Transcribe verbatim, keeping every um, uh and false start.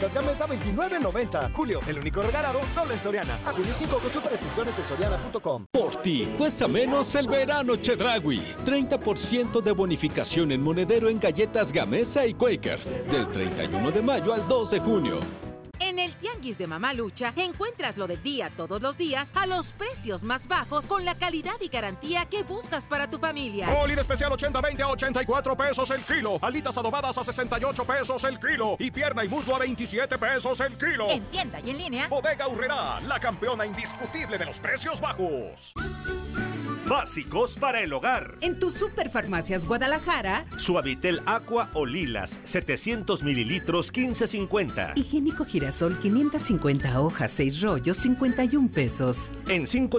Gamesa veintinueve noventa. Julio, el único regalado solo en Soriana. A junio cinco, consulta restricciones en soriana punto com. Por ti, cuesta menos el verano Chedraui. treinta por ciento de bonificación en monedero en galletas Gamesa y Quaker. Del treinta y uno de mayo al dos de junio. En el Tianguis de Mamalucha encuentras lo del día todos los días a los precios más bajos con la calidad y garantía que buscas para tu familia. Molida especial ochenta veinte a ochenta y cuatro pesos el kilo. Alitas adobadas a sesenta y ocho pesos el kilo. Y pierna y muslo a veintisiete pesos el kilo. En tienda y en línea. Bodega Aurrerá, la campeona indiscutible de los precios bajos. Básicos para el hogar. En tus Superfarmacias Guadalajara. Suavitel Aqua o Lilas, setecientos mililitros, quince cincuenta. Higiénico Girasol, quinientas cincuenta hojas, seis rollos, cincuenta y un pesos. En cinco